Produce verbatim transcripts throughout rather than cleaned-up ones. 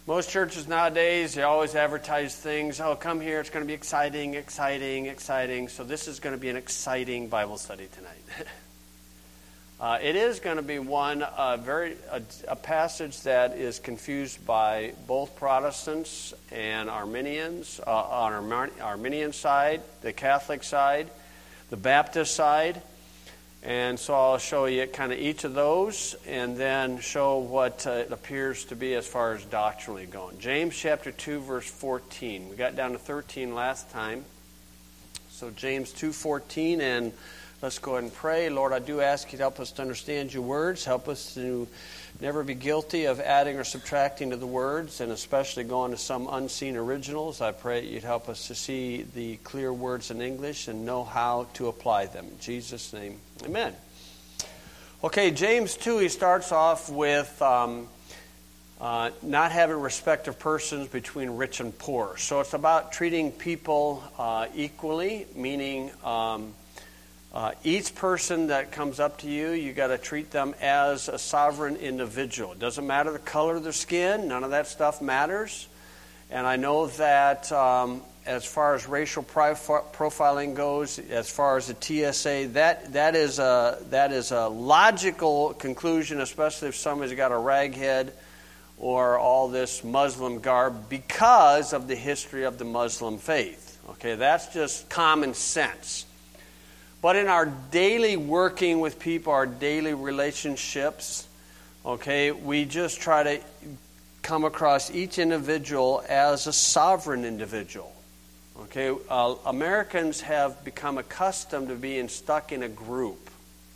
Most churches nowadays, they always advertise things. Oh, come here, it's going to be exciting, exciting, exciting. So this is going to be an exciting Bible study tonight. uh, it is going to be one, uh, very a, a passage that is confused by both Protestants and Arminians, uh, on our Arminian side, the Catholic side, the Baptist side. And so I'll show you kind of each of those and then show what uh, it appears to be as far as doctrinally going. James chapter two, verse fourteen. We got down to thirteen last time. So James two fourteen, and let's go ahead and pray. Lord, I do ask you to help us to understand your words. Help us to never be guilty of adding or subtracting to the words, and especially going to some unseen originals. I pray you'd help us to see the clear words in English and know how to apply them. In Jesus' name, amen. Okay, James two, he starts off with um, uh, not having respect of persons between rich and poor. So it's about treating people uh, equally, meaning um, Uh, each person that comes up to you, you got to treat them as a sovereign individual. It doesn't matter the color of their skin. None of that stuff matters. And I know that um, as far as racial profi- profiling goes, as far as the T S A, that that is a that is a logical conclusion, especially if somebody's got a rag head or all this Muslim garb, because of the history of the Muslim faith. Okay, that's just common sense. But in our daily working with people, our daily relationships, okay, we just try to come across each individual as a sovereign individual. Okay, uh, Americans have become accustomed to being stuck in a group.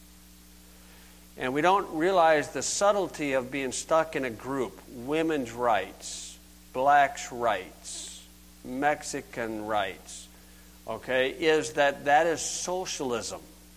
And we don't realize the subtlety of being stuck in a group. Women's rights, blacks' rights, Mexican rights. Okay, is that that is socialism.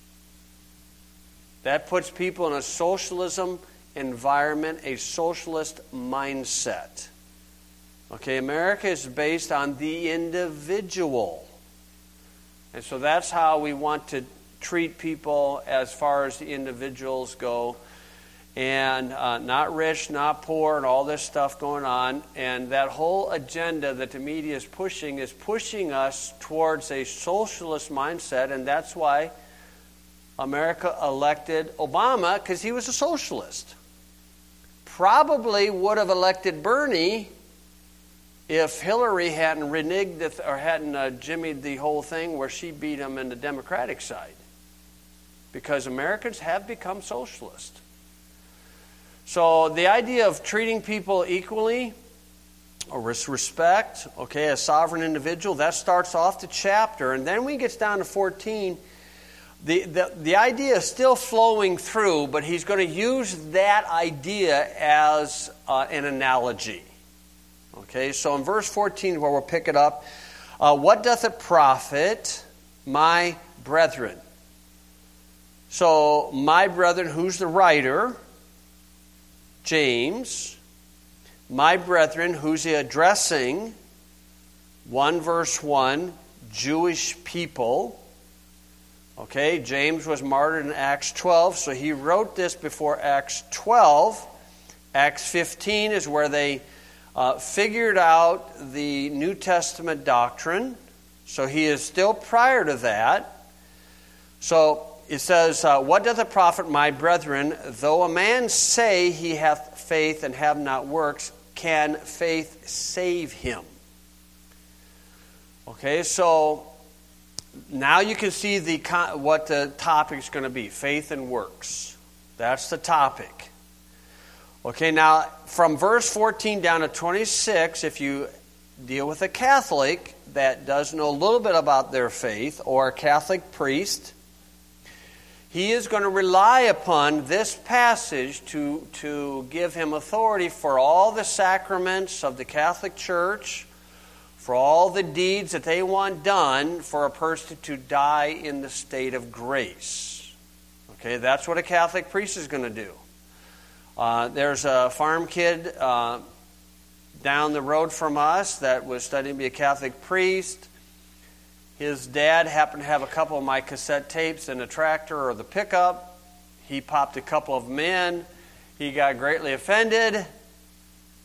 That puts people in a socialism environment, a socialist mindset. Okay, America is based on the individual. And so that's how we want to treat people as far as the individuals go. And uh, not rich, not poor, and all this stuff going on. And that whole agenda that the media is pushing is pushing us towards a socialist mindset. And that's why America elected Obama, because he was a socialist. Probably would have elected Bernie if Hillary hadn't reneged the, or hadn't uh, jimmied the whole thing where she beat him in the Democratic side. Because Americans have become socialist. So the idea of treating people equally or with respect, okay, a sovereign individual, that starts off the chapter. And then when he gets down to fourteen, the, the, the idea is still flowing through, but he's going to use that idea as uh, an analogy. Okay, so in verse fourteen, where we'll pick it up, uh, what doth it profit, my brethren? So, my brethren, who's the writer? James. My brethren, who's he addressing? one verse one, Jewish people. Okay, James was martyred in Acts twelve, so he wrote this before Acts twelve. Acts fifteen is where they uh, figured out the New Testament doctrine. So he is still prior to that. So it says, uh, what doth it profit, my brethren, though a man say he hath faith and have not works, can faith save him? Okay, so now you can see the what the topic is going to be, faith and works. That's the topic. Okay, now from verse fourteen down to twenty-six, if you deal with a Catholic that does know a little bit about their faith, or a Catholic priest, he is going to rely upon this passage to, to give him authority for all the sacraments of the Catholic Church, for all the deeds that they want done for a person to die in the state of grace. Okay, that's what a Catholic priest is going to do. Uh, there's a farm kid uh, down the road from us that was studying to be a Catholic priest. His dad happened to have a couple of my cassette tapes in the tractor or the pickup. He popped a couple of them in. He got greatly offended.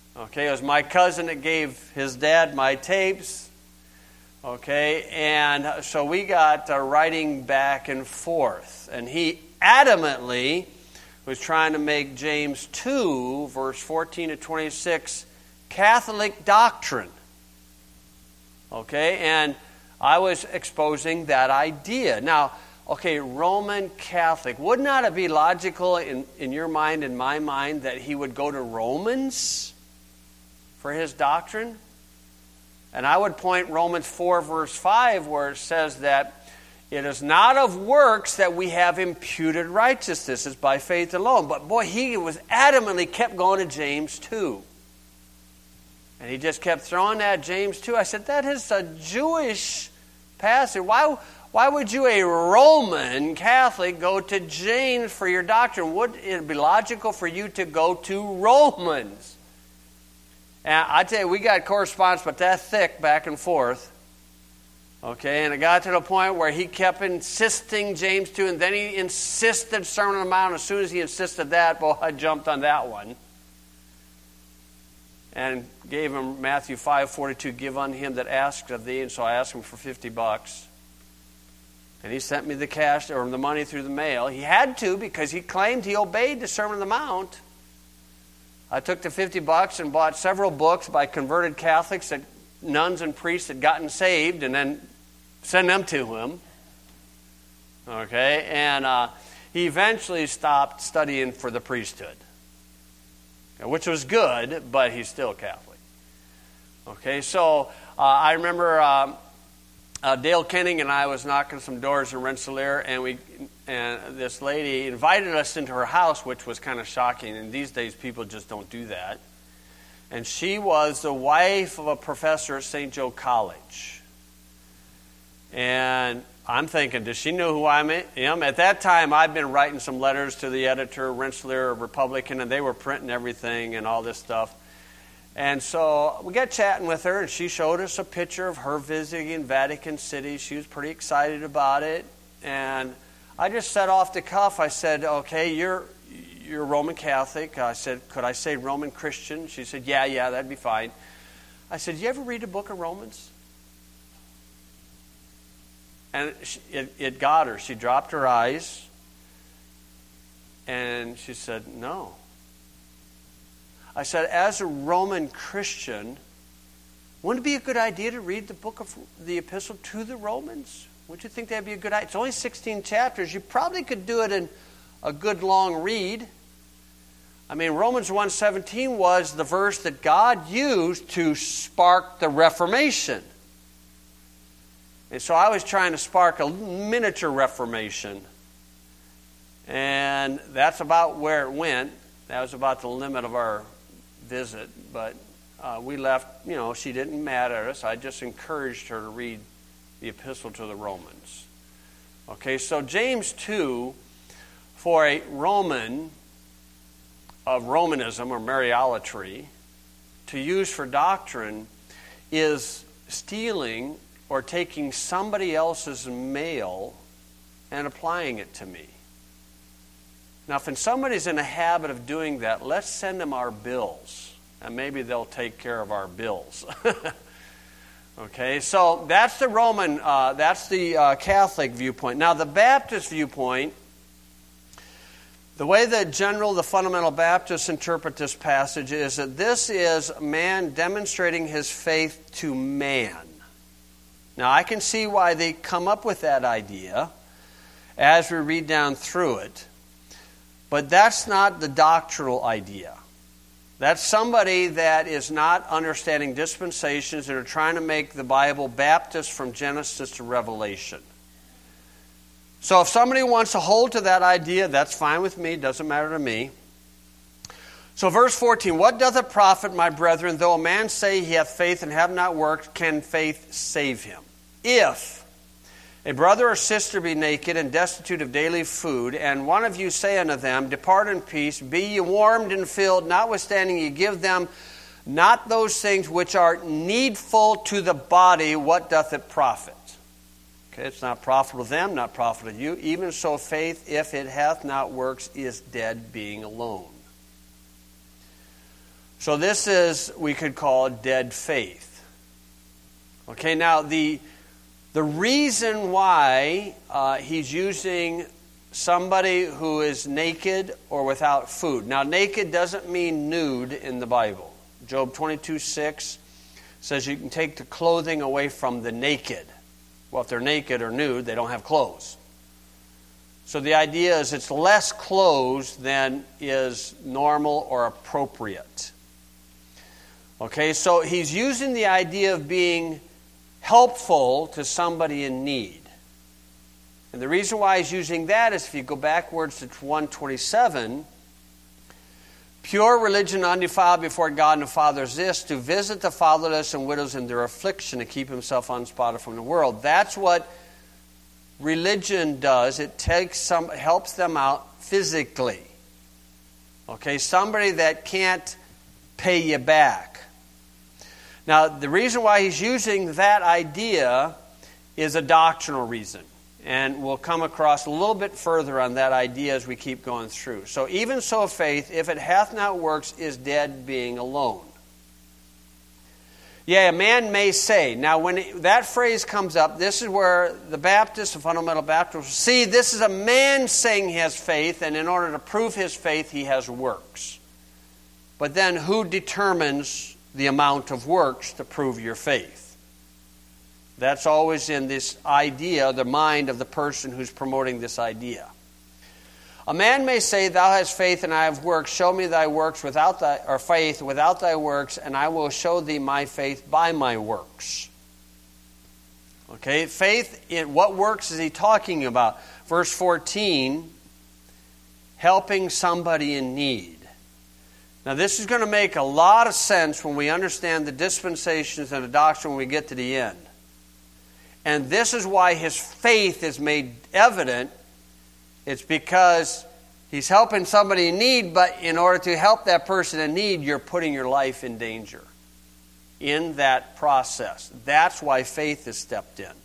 Okay, it was my cousin that gave his dad my tapes. Okay, and so we got uh, writing back and forth. And he adamantly was trying to make James two, verse fourteen to twenty-six, Catholic doctrine. Okay, and I was exposing that idea. Now, okay, Roman Catholic. Would not it be logical in, in your mind and my mind that he would go to Romans for his doctrine? And I would point Romans four, verse five, where it says that it is not of works that we have imputed righteousness. It's by faith alone. But boy, he was adamantly kept going to James two. And he just kept throwing that James two. I said, that is a Jewish passage. Why, why would you, a Roman Catholic, go to James for your doctrine? Would it be logical for you to go to Romans? And I tell you, we got correspondence but that thick back and forth. Okay, and it got to the point where he kept insisting James two, and then he insisted Sermon on the Mount. As soon as he insisted that, boy, I jumped on that one. And gave him Matthew five forty-two, give unto him that asked of thee. And so I asked him for fifty bucks. And he sent me the cash or the money through the mail. He had to because he claimed he obeyed the Sermon on the Mount. I took the fifty bucks and bought several books by converted Catholics that nuns and priests had gotten saved, and then sent them to him. Okay, and uh, he eventually stopped studying for the priesthood, which was good, but he's still Catholic. Okay, so uh, I remember uh, uh, Dale Kenning and I was knocking some doors in Rensselaer, and we and this lady invited us into her house, which was kind of shocking. And these days, people just don't do that. And she was the wife of a professor at Saint Joe College. And I'm thinking, does she know who I am? At that time, I'd been writing some letters to the editor, Rensselaer Republican, and they were printing everything and all this stuff. And so we got chatting with her, and she showed us a picture of her visiting Vatican City. She was pretty excited about it. And I just said off the cuff, I said, okay, you're you're Roman Catholic. I said, could I say Roman Christian? She said, yeah, yeah, that'd be fine. I said, you ever read the book of Romans? And it, it got her. She dropped her eyes, and she said, no. I said, as a Roman Christian, wouldn't it be a good idea to read the book of the epistle to the Romans? Wouldn't you think that'd be a good idea? It's only sixteen chapters. You probably could do it in a good long read. I mean, Romans one seventeen was the verse that God used to spark the Reformation. And so I was trying to spark a miniature Reformation. And that's about where it went. That was about the limit of our visit. But uh, we left, you know, she didn't mad at us. I just encouraged her to read the epistle to the Romans. Okay, so James two, for a Roman of Romanism or Mariolatry, to use for doctrine is stealing or taking somebody else's mail and applying it to me. Now, if somebody's in a habit of doing that, let's send them our bills, and maybe they'll take care of our bills. Okay, so that's the Roman, uh, that's the uh, Catholic viewpoint. Now, the Baptist viewpoint, the way that general, the fundamental Baptists interpret this passage is that this is man demonstrating his faith to man. Now, I can see why they come up with that idea as we read down through it, but that's not the doctrinal idea. That's somebody that is not understanding dispensations and are trying to make the Bible Baptist from Genesis to Revelation. So if somebody wants to hold to that idea, that's fine with me. It doesn't matter to me. So verse fourteen, what doth it profit, my brethren, though a man say he hath faith and have not worked, can faith save him? If a brother or sister be naked and destitute of daily food, and one of you say unto them, depart in peace, be ye warmed and filled, notwithstanding ye give them not those things which are needful to the body, what doth it profit? Okay, it's not profitable to them, not profitable to you. Even so, faith, if it hath not works, is dead, being alone. So this is, we could call dead faith. Okay, now the, the reason why uh, he's using somebody who is naked or without food. Now, naked doesn't mean nude in the Bible. Job twenty-two six says you can take the clothing away from the naked. Well, if they're naked or nude, they don't have clothes. So the idea is it's less clothes than is normal or appropriate. Okay, so he's using the idea of being helpful to somebody in need. And the reason why he's using that is if you go backwards to one twenty-seven, pure religion undefiled before God and the Father is this, to visit the fatherless and widows in their affliction, to keep himself unspotted from the world. That's what religion does. It takes some, helps them out physically. Okay, somebody that can't pay you back. Now, the reason why he's using that idea is a doctrinal reason. And we'll come across a little bit further on that idea as we keep going through. So, even so faith, if it hath not works, is dead being alone. Yeah, a man may say. Now, when it, that phrase comes up, this is where the Baptists, the fundamental Baptists, see this is a man saying he has faith, and in order to prove his faith, he has works. But then who determines the amount of works to prove your faith? That's always in this idea, the mind of the person who's promoting this idea. A man may say, thou hast faith and I have works. Show me thy works without thy, or faith without thy works, and I will show thee my faith by my works. Okay, faith, in what works is he talking about? Verse fourteen, helping somebody in need. Now this is going to make a lot of sense when we understand the dispensations and the doctrine when we get to the end. And this is why his faith is made evident. It's because he's helping somebody in need, but in order to help that person in need, you're putting your life in danger in that process. That's why faith is stepped in.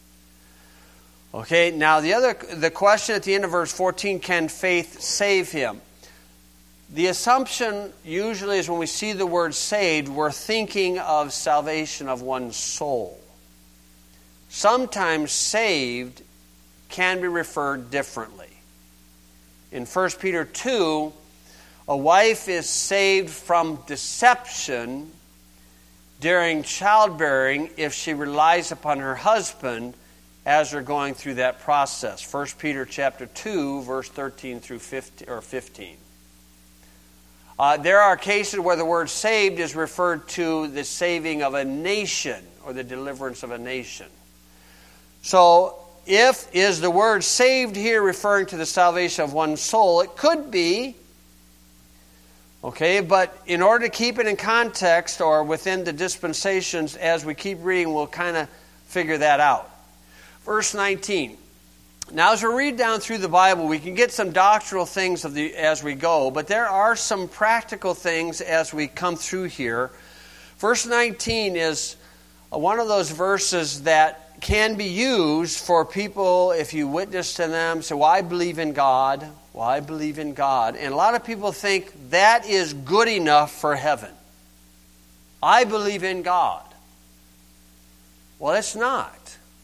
Okay, now the other the question at the end of verse fourteen, can faith save him? The assumption usually is when we see the word saved, we're thinking of salvation of one's soul. Sometimes saved can be referred differently. In First Peter two, a wife is saved from deception during childbearing if she relies upon her husband as they're going through that process. First Peter chapter two, verse thirteen through fifteen, or fifteen. Uh, there are cases where the word saved is referred to the saving of a nation or the deliverance of a nation. So, if is the word saved here referring to the salvation of one's soul? It could be. Okay, but in order to keep it in context or within the dispensations, as we keep reading, we'll kind of figure that out. Verse nineteen. Now, as we read down through the Bible, we can get some doctrinal things of the, as we go, but there are some practical things as we come through here. Verse nineteen is one of those verses that can be used for people, if you witness to them, say, well, I believe in God. Well, I believe in God. And a lot of people think that is good enough for heaven. I believe in God. Well, it's not.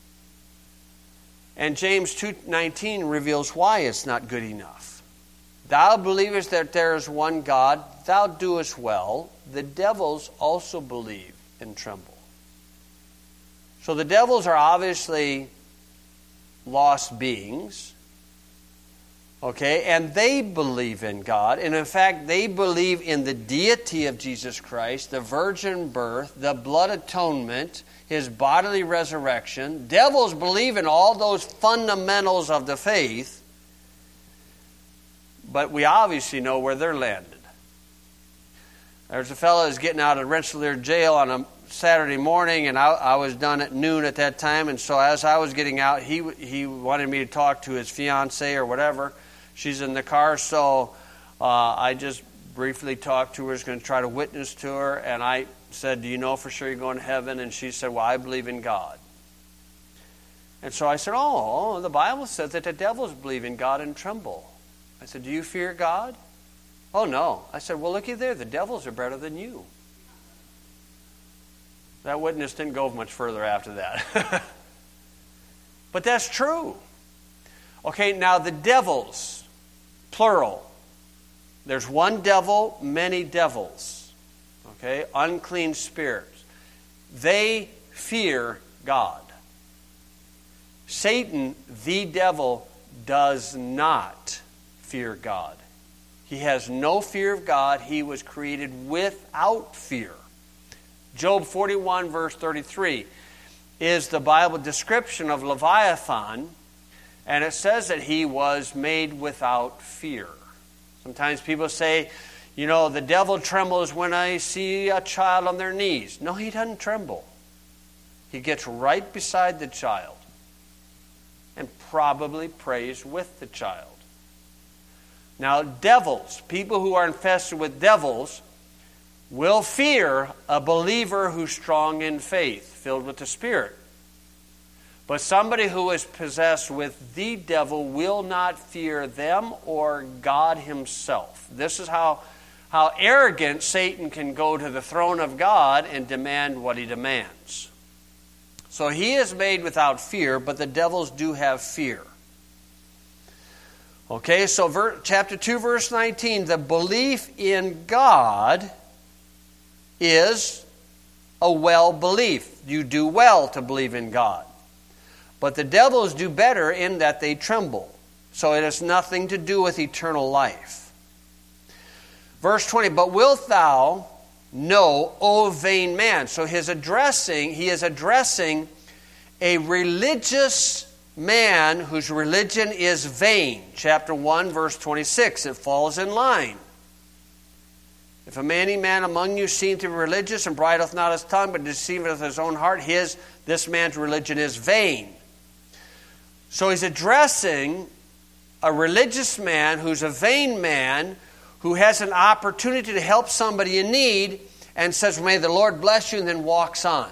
And James two nineteen reveals why it's not good enough. Thou believest that there is one God, thou doest well. The devils also believe and tremble. So the devils are obviously lost beings. Okay, and they believe in God. And in fact, they believe in the deity of Jesus Christ, the virgin birth, the blood atonement, His bodily resurrection. Devils believe in all those fundamentals of the faith. But we obviously know where they're landed. There's a fellow who's getting out of Rensselaer jail on a Saturday morning, and I, I was done at noon at that time. And so as I was getting out, he he wanted me to talk to his fiancée or whatever. She's in the car, so uh, I just briefly talked to her. I was going to try to witness to her, and I said, do you know for sure you're going to heaven? And she said, well, I believe in God. And so I said, oh, the Bible says that the devils believe in God and tremble. I said, do you fear God? Oh, no. I said, well, looky there. The devils are better than you. That witness didn't go much further after that. But that's true. Okay, now the devils, plural. There's one devil, many devils. Okay, unclean spirits. They fear God. Satan, the devil, does not fear God. He has no fear of God. He was created without fear. Job forty-one, verse thirty-three, is the Bible description of Leviathan, and it says that he was made without fear. Sometimes people say, you know, the devil trembles when I see a child on their knees. No, he doesn't tremble. He gets right beside the child and probably prays with the child. Now, devils, people who are infested with devils, will fear a believer who's strong in faith, filled with the Spirit. But somebody who is possessed with the devil will not fear them or God himself. This is how, how arrogant Satan can go to the throne of God and demand what he demands. So he is made without fear, but the devils do have fear. Okay, so ver- chapter two, verse nineteen, the belief in God is a well belief. You do well to believe in God. But the devils do better in that they tremble. So it has nothing to do with eternal life. Verse twenty, but wilt thou know, O vain man? So his addressing, he is addressing a religious man whose religion is vain. Chapter one, verse twenty-six, it falls in line. If a manly man among you seem to be religious and bridleth not his tongue, but deceiveth his own heart, his this man's religion is vain. So he's addressing a religious man who's a vain man, who has an opportunity to help somebody in need, and says, may the Lord bless you, and then walks on.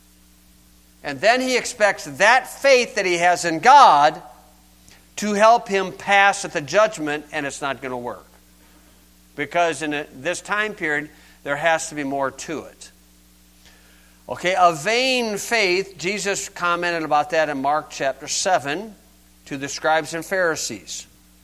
And then he expects that faith that he has in God to help him pass at the judgment, and it's not going to work. Because in a, this time period, there has to be more to it. Okay, a vain faith, Jesus commented about that in Mark chapter seven to the scribes and Pharisees.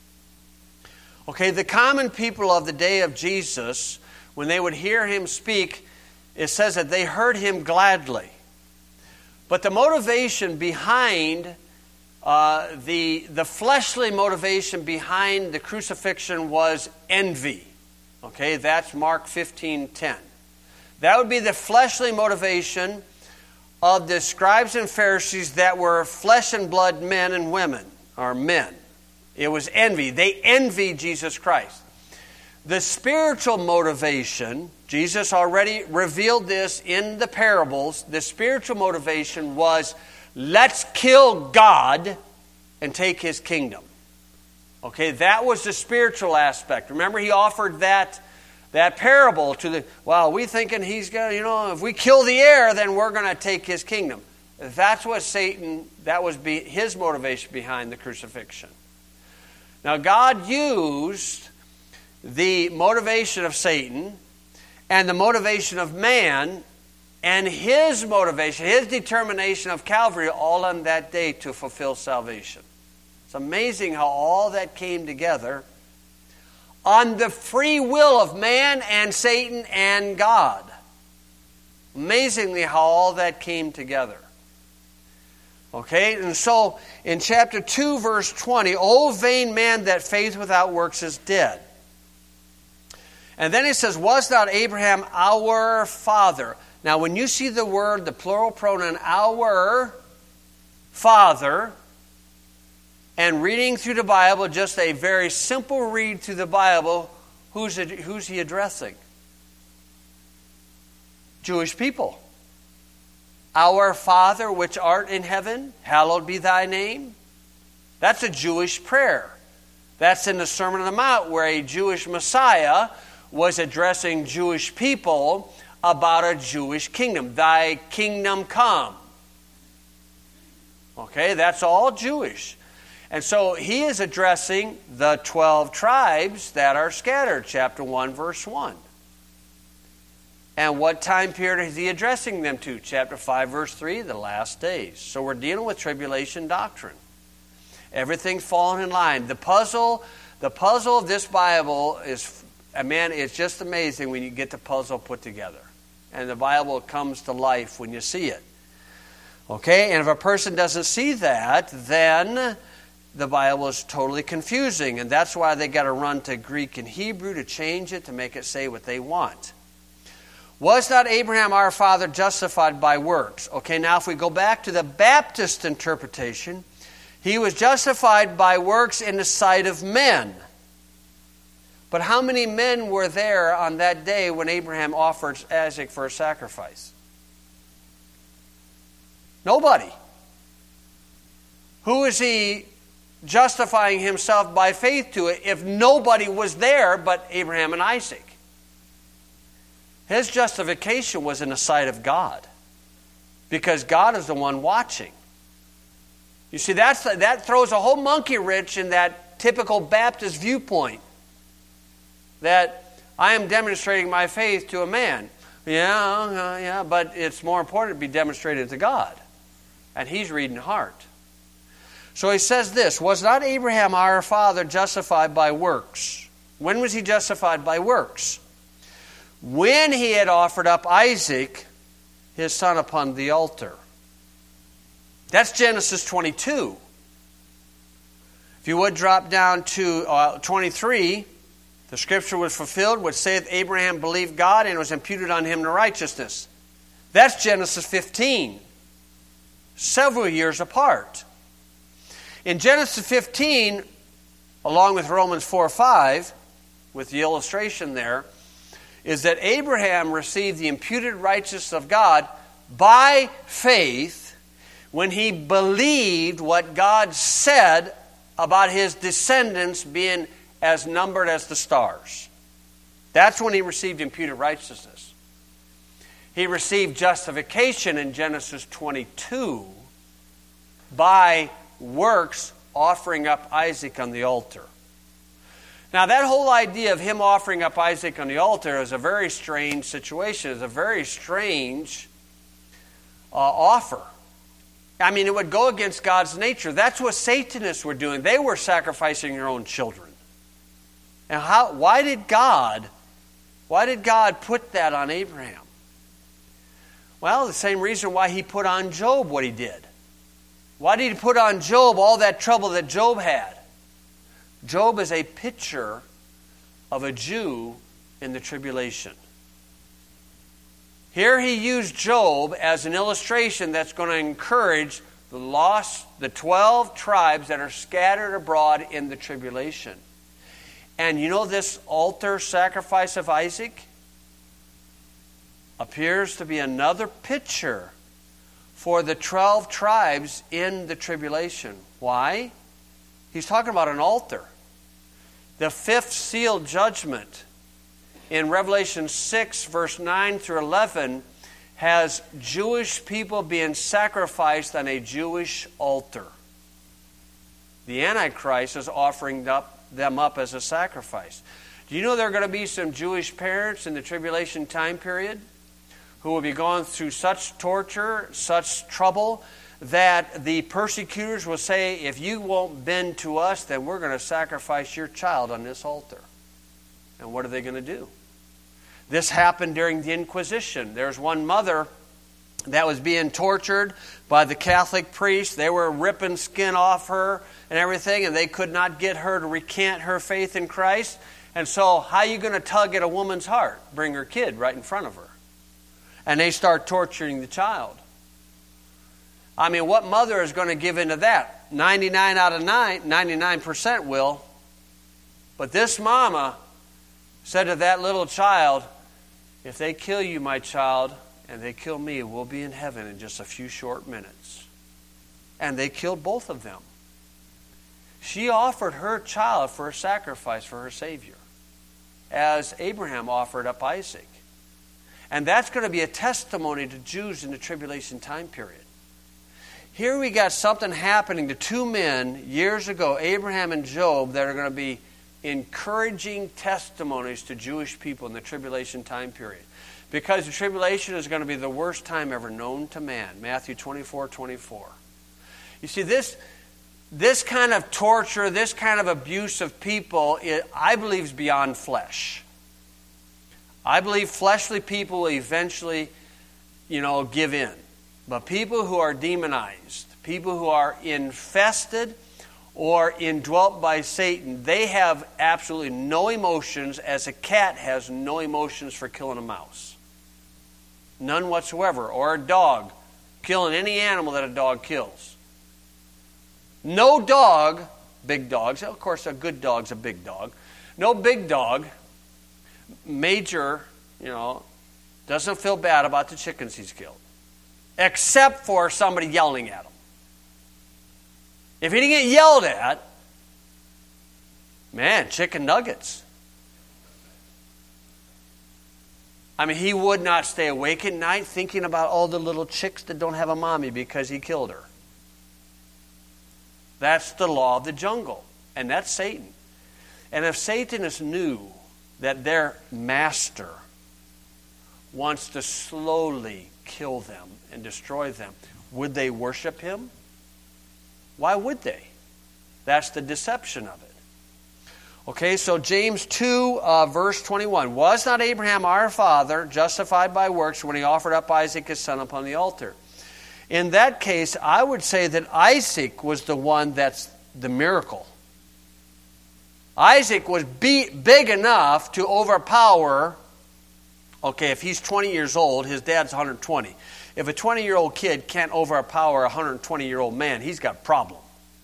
Okay, the common people of the day of Jesus, when they would hear him speak, it says that they heard him gladly. But the motivation behind, uh, the, the fleshly motivation behind the crucifixion was envy. Okay, that's Mark fifteen ten. That would be the fleshly motivation of the scribes and Pharisees that were flesh and blood men and women, or men. It was envy. They envied Jesus Christ. The spiritual motivation, Jesus already revealed this in the parables, the spiritual motivation was, let's kill God and take his kingdom. Okay, that was the spiritual aspect. Remember, he offered that That parable to the, well, we thinking he's going to, you know, if we kill the heir, then we're going to take his kingdom. That's what Satan, that was be, his motivation behind the crucifixion. Now, God used the motivation of Satan and the motivation of man and his motivation, his determination of Calvary all on that day to fulfill salvation. It's amazing how all that came together on the free will of man and Satan and God. Amazingly how all that came together. Okay, and so in chapter two, verse twenty, O vain man, that faith without works is dead. And then it says, was not Abraham our father? Now when you see the word, the plural pronoun, our father, and reading through the Bible, just a very simple read through the Bible, who's, it, who's he addressing? Jewish people. Our Father which art in heaven, hallowed be thy name. That's a Jewish prayer. That's in the Sermon on the Mount, where a Jewish Messiah was addressing Jewish people about a Jewish kingdom. Thy kingdom come. Okay, that's all Jewish. And so he is addressing the twelve tribes that are scattered, chapter one, verse one. And what time period is he addressing them to? Chapter five, verse three, the last days. So we're dealing with tribulation doctrine. Everything's falling in line. The puzzle, the puzzle of this Bible is, man, it's just amazing when you get the puzzle put together. And the Bible comes to life when you see it. Okay, and if a person doesn't see that, then the Bible is totally confusing. And that's why they got to run to Greek and Hebrew to change it, to make it say what they want. Was not Abraham our father justified by works? Okay, now if we go back to the Baptist interpretation, he was justified by works in the sight of men. But how many men were there on that day when Abraham offered Isaac for a sacrifice? Nobody. Who is he justifying himself by faith to it if nobody was there but Abraham and Isaac? His justification was in the sight of God, because God is the one watching. You see, that's that throws a whole monkey wrench in that typical Baptist viewpoint, that I am demonstrating my faith to a man. Yeah, uh, yeah, but it's more important to be demonstrated to God, and He's reading heart. So he says this, was not Abraham our father justified by works? When was he justified by works? When he had offered up Isaac, his son, upon the altar. That's Genesis twenty-two. If you would drop down to uh, twenty-three, the scripture was fulfilled, which saith Abraham believed God, and it was imputed on him to righteousness. That's Genesis fifteen, several years apart. In Genesis fifteen, along with Romans four five, with the illustration there, is that Abraham received the imputed righteousness of God by faith when he believed what God said about his descendants being as numbered as the stars. That's when he received imputed righteousness. He received justification in Genesis twenty-two by works, offering up Isaac on the altar. Now, that whole idea of him offering up Isaac on the altar is a very strange situation. It's a very strange uh, offer. I mean, it would go against God's nature. That's what Satanists were doing. They were sacrificing their own children. And how? Why did God? Why did God put that on Abraham? Well, the same reason why He put on Job what He did. Why did He put on Job all that trouble that Job had? Job is a picture of a Jew in the tribulation. Here he used Job as an illustration that's going to encourage the lost, the twelve tribes that are scattered abroad in the tribulation. And you know, this altar sacrifice of Isaac appears to be another picture for the twelve tribes in the tribulation. Why? He's talking about an altar. The fifth seal judgment in Revelation six, verse nine through eleven, has Jewish people being sacrificed on a Jewish altar. The Antichrist is offering up, them up as a sacrifice. Do you know there are going to be some Jewish parents in the tribulation time period who will be going through such torture, such trouble, that the persecutors will say, if you won't bend to us, then we're going to sacrifice your child on this altar. And what are they going to do? This happened during the Inquisition. There's one mother that was being tortured by the Catholic priests. They were ripping skin off her and everything, and they could not get her to recant her faith in Christ. And so, how are you going to tug at a woman's heart? Bring her kid right in front of her. And they start torturing the child. I mean, what mother is going to give into that? ninety-nine out of nine, ninety-nine percent will. But this mama said to that little child, if they kill you, my child, and they kill me, we'll be in heaven in just a few short minutes. And they killed both of them. She offered her child for a sacrifice for her Savior, as Abraham offered up Isaac. And that's going to be a testimony to Jews in the tribulation time period. Here we got something happening to two men years ago, Abraham and Job, that are going to be encouraging testimonies to Jewish people in the tribulation time period. Because the tribulation is going to be the worst time ever known to man. Matthew twenty-four twenty-four. You see, this, this kind of torture, this kind of abuse of people, it, I believe is beyond flesh. I believe fleshly people will eventually, you know, give in. But people who are demonized, people who are infested or indwelt by Satan, they have absolutely no emotions, as a cat has no emotions for killing a mouse. None whatsoever. Or a dog, killing any animal that a dog kills. No dog, big dogs, of course a good dog's a big dog. No big dog, major, you know, doesn't feel bad about the chickens he's killed. Except for somebody yelling at him. If he didn't get yelled at, man, chicken nuggets. I mean, he would not stay awake at night thinking about all the little chicks that don't have a mommy because he killed her. That's the law of the jungle. And that's Satan. And if Satanists knew that their master wants to slowly kill them and destroy them, would they worship him? Why would they? That's the deception of it. Okay, so James two, uh, verse twenty-one. Was not Abraham our father justified by works when he offered up Isaac his son upon the altar? In that case, I would say that Isaac was the one that's the miracle. Isaac was be- big enough to overpower, okay, if he's twenty years old, his dad's one hundred twenty. If a twenty-year-old kid can't overpower a one hundred twenty-year-old man, he's got a problem.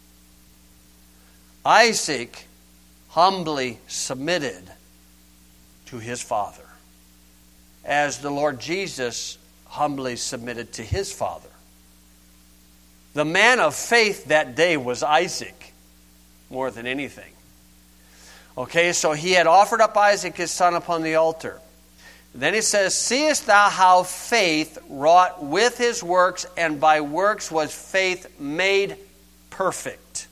Isaac humbly submitted to his father, as the Lord Jesus humbly submitted to his father. The man of faith that day was Isaac, more than anything. Okay, so he had offered up Isaac his son upon the altar. Then he says, seest thou how faith wrought with his works, and by works was faith made perfect.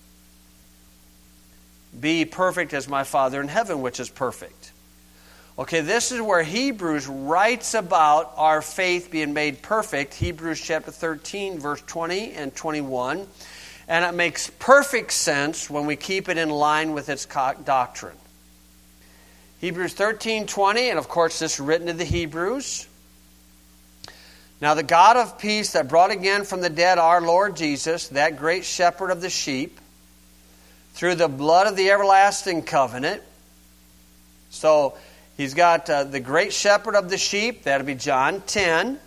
Be perfect as my Father in heaven, which is perfect. Okay, this is where Hebrews writes about our faith being made perfect. Hebrews chapter thirteen, verse twenty and twenty-one. And it makes perfect sense when we keep it in line with its doctrine. Hebrews thirteen twenty, and of course this is written to the Hebrews. Now the God of peace that brought again from the dead our Lord Jesus, that great shepherd of the sheep, through the blood of the everlasting covenant. So he's got uh, the great shepherd of the sheep, that'll be John ten.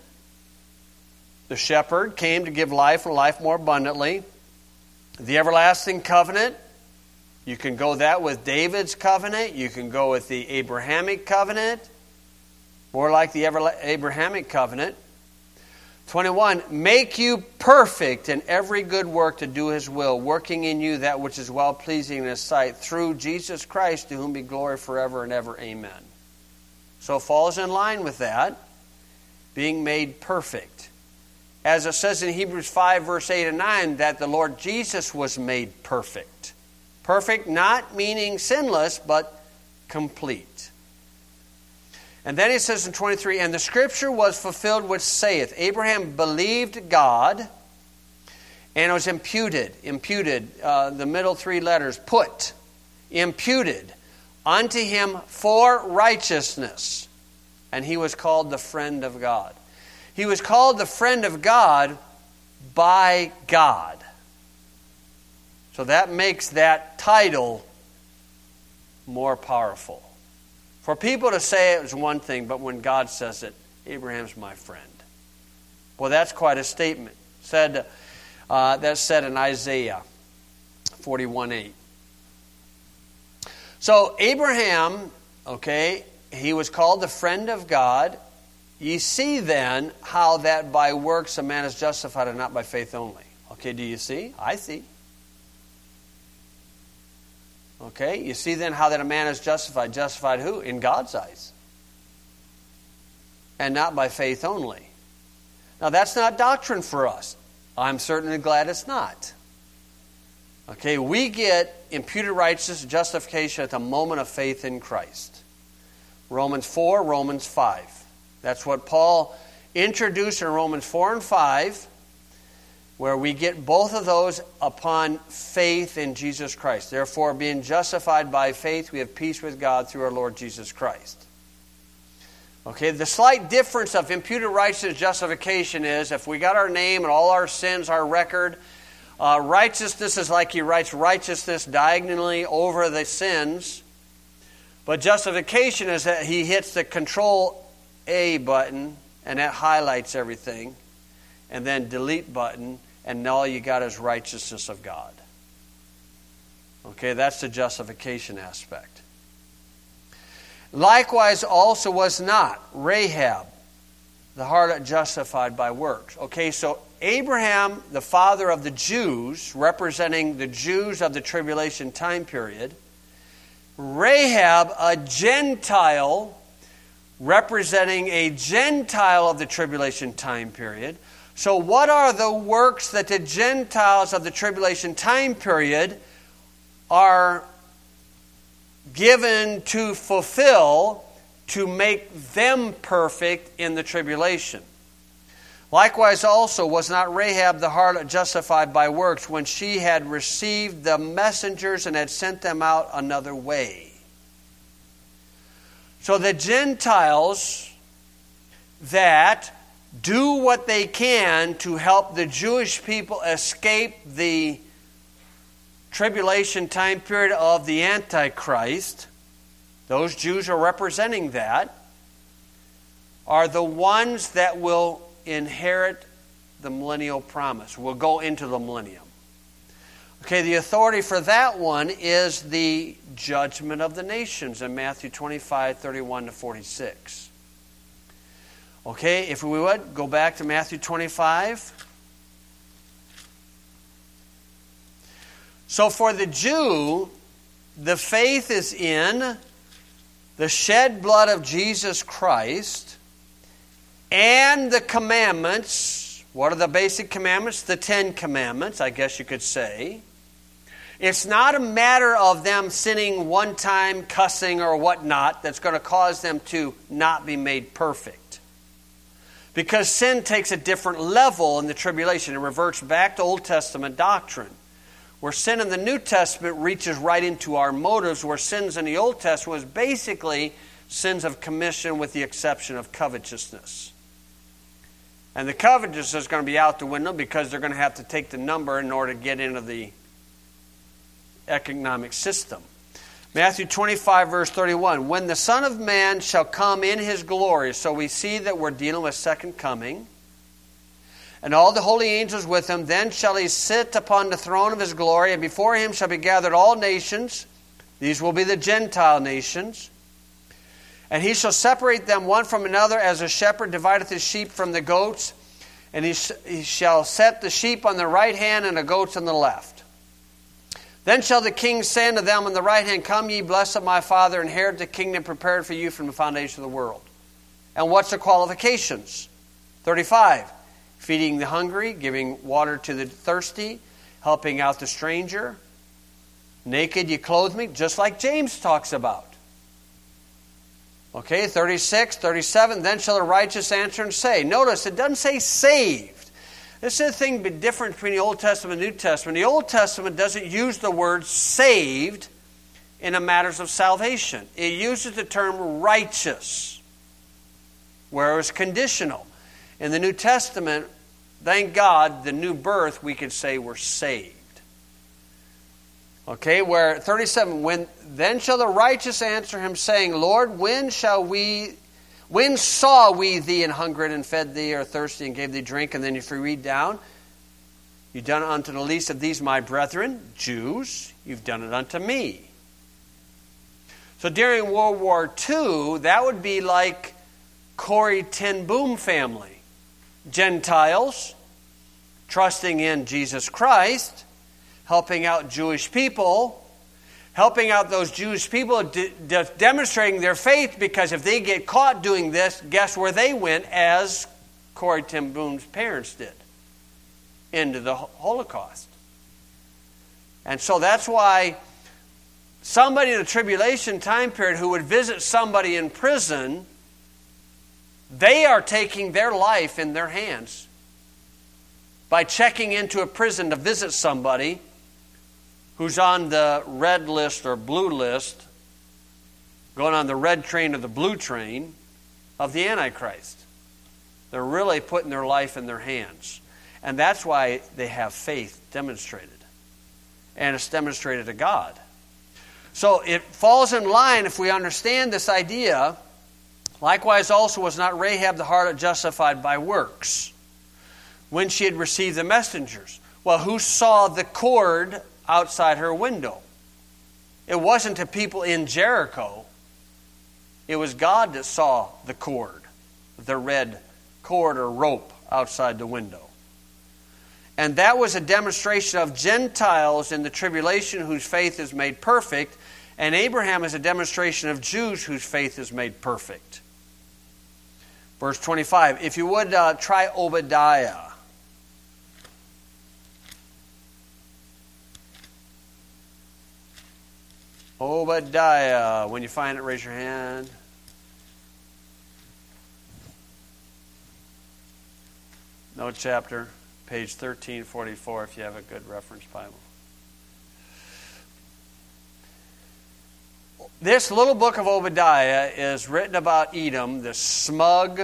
The shepherd came to give life and life more abundantly. The everlasting covenant, you can go that with David's covenant. You can go with the Abrahamic covenant. More like the Abrahamic covenant. twenty-one, make you perfect in every good work to do his will, working in you that which is well-pleasing in his sight, through Jesus Christ, to whom be glory forever and ever. Amen. So it falls in line with that, being made perfect. As it says in Hebrews five, verse eight and nine, that the Lord Jesus was made perfect. Perfect, not meaning sinless, but complete. And then he says in twenty-three, and the scripture was fulfilled which saith, Abraham believed God, and it was imputed, imputed, uh, the middle three letters, put, imputed unto him for righteousness. And he was called the friend of God. He was called the friend of God by God. So that makes that title more powerful. For people to say it was one thing, but when God says it, Abraham's my friend. Well, that's quite a statement. Said uh, that's said in Isaiah forty-one eight. So Abraham, okay, he was called the friend of God. Ye see then how that by works a man is justified and not by faith only. Okay, do you see? I see. Okay, you see then how that a man is justified. Justified who? In God's eyes. And not by faith only. Now that's not doctrine for us. I'm certainly glad it's not. Okay, we get imputed righteousness, justification at the moment of faith in Christ. Romans four, Romans five. That's what Paul introduced in Romans four and five, where we get both of those upon faith in Jesus Christ. Therefore, being justified by faith, we have peace with God through our Lord Jesus Christ. Okay, the slight difference of imputed righteousness justification is if we got our name and all our sins, our record, uh, righteousness is like he writes righteousness diagonally over the sins. But justification is that he hits the Control A button and that highlights everything. And then delete button and all you got is righteousness of God. Okay, that's the justification aspect. Likewise also was not Rahab, the harlot, justified by works. Okay, so Abraham, the father of the Jews, representing the Jews of the tribulation time period. Rahab, a Gentile, representing a Gentile of the tribulation time period. So what are the works that the Gentiles of the tribulation time period are given to fulfill to make them perfect in the tribulation? Likewise also was not Rahab the harlot justified by works when she had received the messengers and had sent them out another way. So the Gentiles that do what they can to help the Jewish people escape the tribulation time period of the Antichrist, those Jews are representing that, are the ones that will inherit the millennial promise, will go into the millennium. Okay, the authority for that one is the judgment of the nations in Matthew twenty-five, thirty-one to forty-six. Okay, if we would, go back to Matthew twenty-five. So for the Jew, the faith is in the shed blood of Jesus Christ and the commandments. What are the basic commandments? The Ten Commandments, I guess you could say. It's not a matter of them sinning one time, cussing or whatnot, that's going to cause them to not be made perfect. Because sin takes a different level in the tribulation. It reverts back to Old Testament doctrine. Where sin in the New Testament reaches right into our motives, where sins in the Old Testament was basically sins of commission with the exception of covetousness. And the covetousness is going to be out the window because they're going to have to take the number in order to get into the economic system. Matthew twenty-five, verse thirty-one. When the Son of Man shall come in his glory. So we see that we're dealing with second coming. And all the holy angels with him. Then shall he sit upon the throne of his glory. And before him shall be gathered all nations. These will be the Gentile nations. And he shall separate them one from another, as a shepherd divideth his sheep from the goats. And he, sh- he shall set the sheep on the right hand and the goats on the left. Then shall the king say unto them on the right hand, Come ye, blessed of my Father, inherit the kingdom prepared for you from the foundation of the world. And what's the qualifications? thirty-five. Feeding the hungry, giving water to the thirsty, helping out the stranger. Naked you clothe me, just like James talks about. Okay, thirty-six, thirty-seven. Then shall the righteous answer and say. Notice, it doesn't say saved. This is the thing different between the Old Testament and the New Testament. The Old Testament doesn't use the word saved in the matters of salvation. It uses the term righteous, where it was conditional. In the New Testament, thank God, the new birth, we could say we're saved. Okay, where thirty-seven, when then shall the righteous answer him, saying, Lord, when shall we, when saw we thee and hungered and fed thee, or thirsty and gave thee drink? And then if you read down, you've done it unto the least of these my brethren, Jews, you've done it unto me. So during World War Two, that would be like Corrie ten Boom family. Gentiles, trusting in Jesus Christ, helping out Jewish people, helping out those Jewish people, de- de- demonstrating their faith, because if they get caught doing this, guess where they went, as Corrie ten Boom's parents did? into the Holocaust. And so that's why somebody in the tribulation time period who would visit somebody in prison, they are taking their life in their hands by checking into a prison to visit somebody who's on the red list or blue list, going on the red train or the blue train of the Antichrist. They're really putting their life in their hands. And that's why they have faith demonstrated. And it's demonstrated to God. So it falls in line if we understand this idea. Likewise also was not Rahab the harlot justified by works when she had received the messengers. Well, who saw the cord outside her window? It wasn't the people in Jericho. It was God that saw the cord, the red cord or rope outside the window. And that was a demonstration of Gentiles in the tribulation whose faith is made perfect, and Abraham is a demonstration of Jews whose faith is made perfect. Verse twenty-five, if you would uh, try Obadiah. Obadiah, when you find it, raise your hand. No chapter, page thirteen forty-four if you have a good reference Bible. This little book of Obadiah is written about Edom, the smug,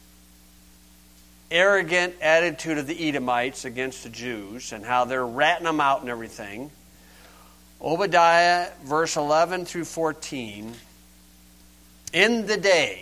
arrogant attitude of the Edomites against the Jews and how they're ratting them out and everything. Obadiah, verse eleven through fourteen. In the day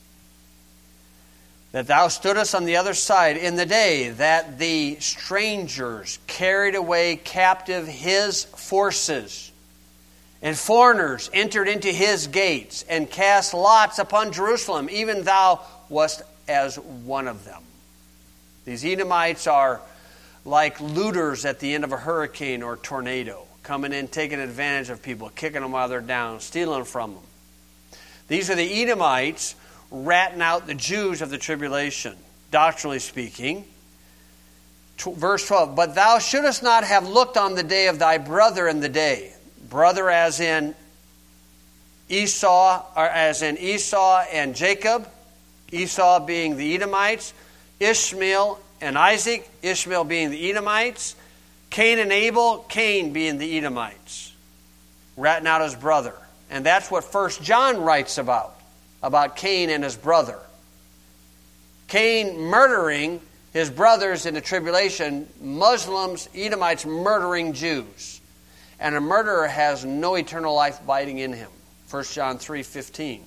that thou stoodest on the other side, in the day that the strangers carried away captive his forces, and foreigners entered into his gates, and cast lots upon Jerusalem, even thou wast as one of them. These Edomites are like looters at the end of a hurricane or tornado, coming in, taking advantage of people, kicking them while they're down, stealing from them. These are the Edomites ratting out the Jews of the tribulation, doctrinally speaking. Verse twelve, but thou shouldest not have looked on the day of thy brother in the day. Brother as in Esau, or as in Esau and Jacob. Esau being the Edomites. Ishmael and Isaac. Ishmael being the Edomites. Cain and Abel. Cain being the Edomites. Ratting out his brother. And that's what First John writes about. About Cain and his brother. Cain murdering his brothers in the tribulation. Muslims, Edomites murdering Jews. And a murderer has no eternal life abiding in him. First John three fifteen.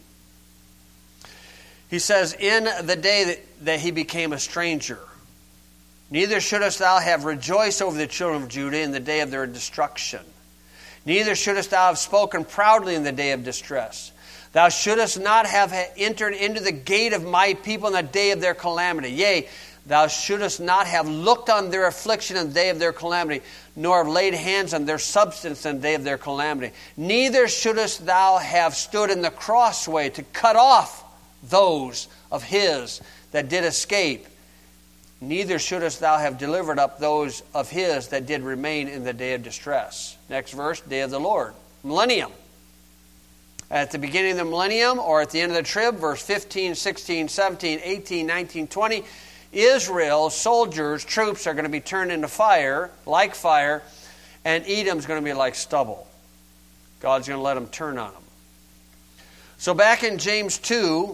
He says, in the day that, that he became a stranger, neither shouldest thou have rejoiced over the children of Judah in the day of their destruction. Neither shouldest thou have spoken proudly in the day of distress. Thou shouldest not have entered into the gate of my people in the day of their calamity. Yea, thou shouldest not have looked on their affliction in the day of their calamity, nor have laid hands on their substance in the day of their calamity. Neither shouldest thou have stood in the crossway to cut off those of his that did escape. Neither shouldest thou have delivered up those of his that did remain in the day of distress. Next verse, day of the Lord. Millennium. At the beginning of the millennium or at the end of the trib, verse fifteen, sixteen, seventeen, eighteen, nineteen, twenty, Israel, soldiers, troops are going to be turned into fire, like fire, and Edom's going to be like stubble. God's going to let them turn on them. So back in James two,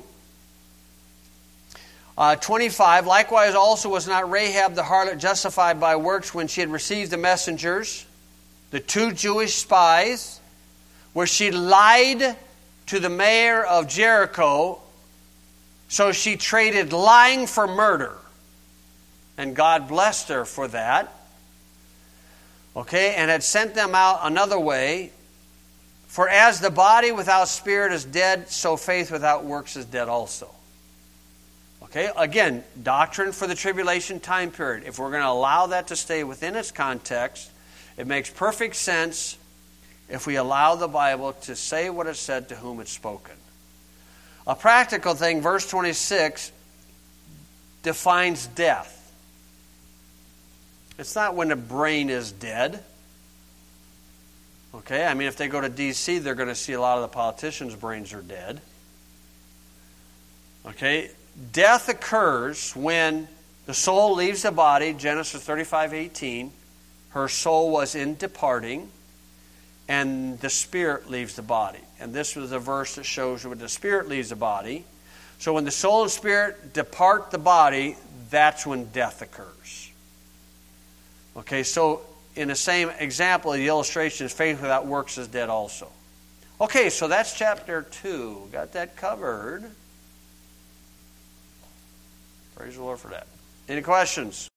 uh, twenty-five, likewise also was not Rahab the harlot justified by works when she had received the messengers, the two Jewish spies, where she lied to the mayor of Jericho, so she traded lying for murder. And God blessed her for that. Okay, and had sent them out another way. For as the body without spirit is dead, so faith without works is dead also. Okay, again, doctrine for the tribulation time period. If we're going to allow that to stay within its context, it makes perfect sense if we allow the Bible to say what it said to whom it's spoken. A practical thing, verse twenty-six, defines death. It's not when the brain is dead. Okay, I mean, if they go to D C, they're going to see a lot of the politicians' brains are dead. Okay, death occurs when the soul leaves the body, Genesis thirty-five eighteen. Her soul was in departing, and the spirit leaves the body. And this was a verse that shows when the spirit leaves the body. So when the soul and spirit depart the body, that's when death occurs. Okay, so in the same example, the illustration is faith without works is dead also. Okay, so that's chapter two. Got that covered. Praise the Lord for that. Any questions?